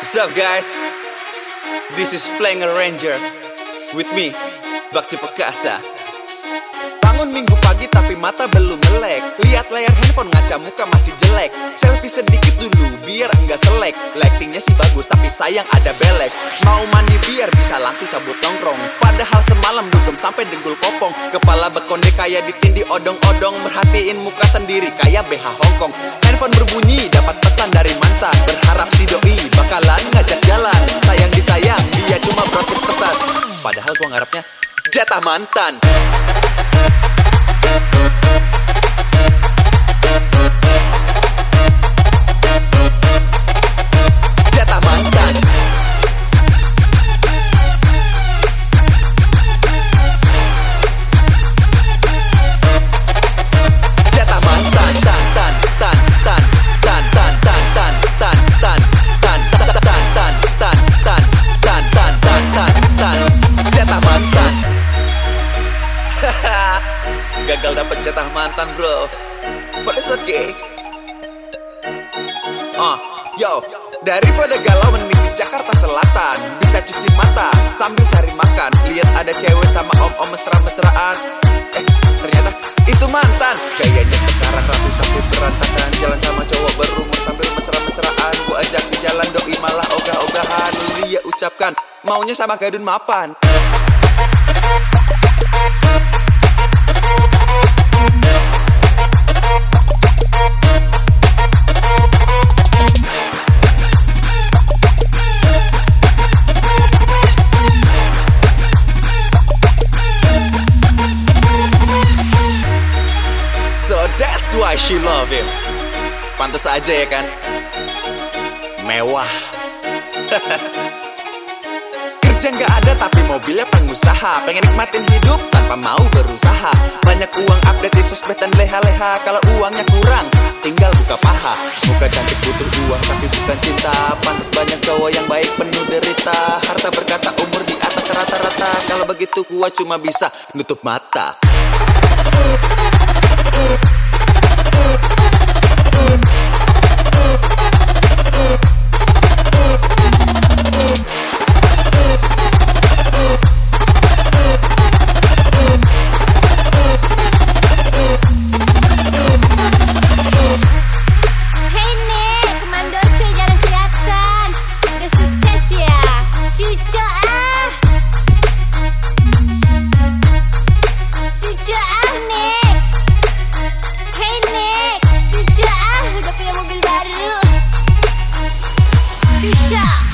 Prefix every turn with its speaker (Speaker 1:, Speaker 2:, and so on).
Speaker 1: What's up guys? This is Flanger Ranger. With me, Bakti Perkasa. Bangun minggu pagi tapi mata belum melek. Lihat layar handphone ngaca muka masih jelek. Selfie sedikit dulu biar enggak selek. Lightingnya sih bagus tapi sayang ada belek. Mau mandi biar bisa langsung cabut nongkrong. Padahal semalam dugem sampai dengkul kopong. Kepala bekonde kayak ditindih odong-odong. Merhatiin muka sendiri kayak BH Hongkong. Handphone berbunyi dapat pesan dari mantan. Berharap si doi bakalan ngajak jalan. Sayang disayang dia cuma broadcast pesan. Padahal gua ngarepnya jatah mantan. Jatah mantan. Jatah mantan. Jatah mantan. Gagal dapet jatah mantan bro, but it's okay. Yo, daripada galau mending di Jakarta Selatan. Bisa cuci mata sambil cari makan. Lihat ada cewek sama om-om mesra-mesraan. Ternyata itu mantan. Gayanya sekarang rapi tapi berantakan. Jalan sama cowok berumur sambil mesra-mesraan. Gua ajak di jalan doi malah ogah-ogahan. Dia ucapkan maunya sama gadun mapan. So that's why she love him. Pantes aja ya kan. Mewah. Kerja nggak ada tapi mobilnya pengusaha. Pengen nikmatin hidup tanpa mau berusaha. Banyak uang update di sosmed dan leha-leha. Kalau uangnya kurang tinggal buka paha. Muka cantik butuh uang tapi bukan cinta. Pantes banyak cowok yang baik penuh derita. Harta berkata umur di atas rata-rata. Kalau begitu gua cuma bisa nutup mata.
Speaker 2: Cuca.